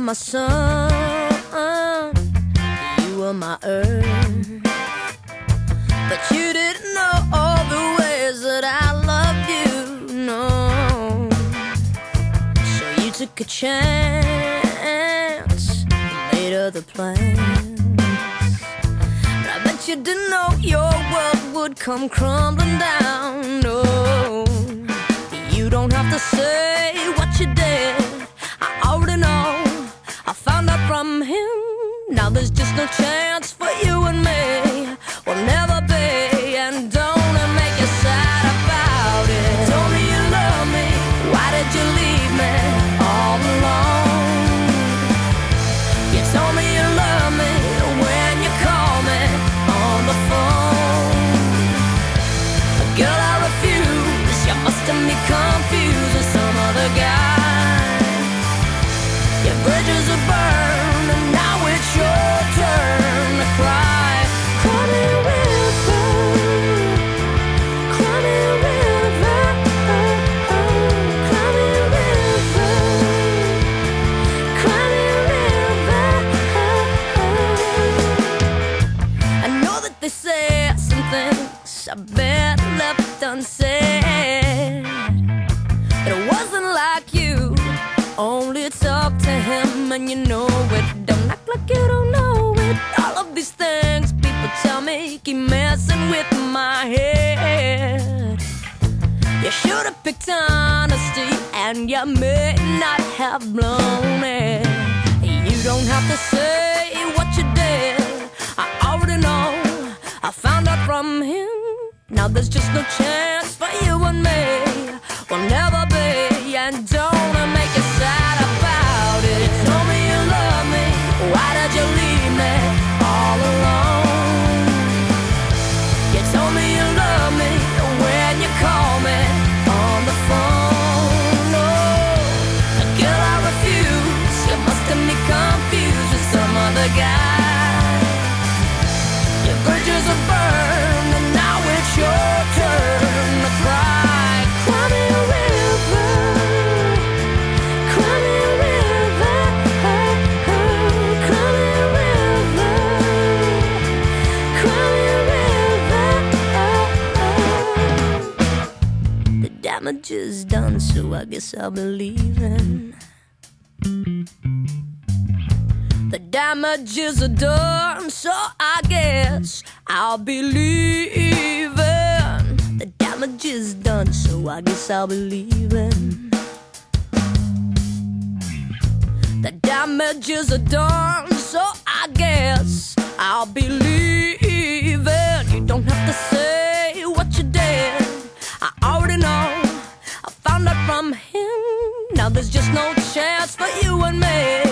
my sun, you were my earth. But you didn't know all the ways that I loved you, no. So you took a chance, made other plans. But I bet you didn't know your world would come crumbling down, no. You don't have to say what you did, I already know. I found out from him. Now there's just no chance for you and me. We'll never be, and don't make you sad about it. You told me you love me, why did you leave me all alone? You told me you love me when you call me on the phone. Girl, I refuse, you must have me confused with some other guy. Your bridges are burned, and now it's your turn to cry. Cry me a river, cry me a river, cry me a river, cry me a river. I know that they say some things I bet left unsaid. It wasn't like you only talk to him and you know it. Don't act like you don't know it. All of these things people tell me keep messing with my head. You should have picked honesty, and you may not have blown it. You don't have to say what you did, I already know. I found out from him. Now there's just no chance for you and me. We'll never be, and don't make you sad about it. You told me you love me, why did you leave me all alone? You told me you love me when you call me on the phone. No, girl, I refuse, you must have me confused with some other guy. Your bridges are burned, and now it's your turn to cry. Cry me a river, cry me a river, cry me a river, cry me a river. The damage is done, so I guess I'll be leaving. The damage is done, so I guess I'll be leaving. The damage is done, so I guess I'll be leaving. The damage is done, so I guess I'll be leaving. You don't have to say what you did, I already know. I found out from him. Now there's just no chance for you and me.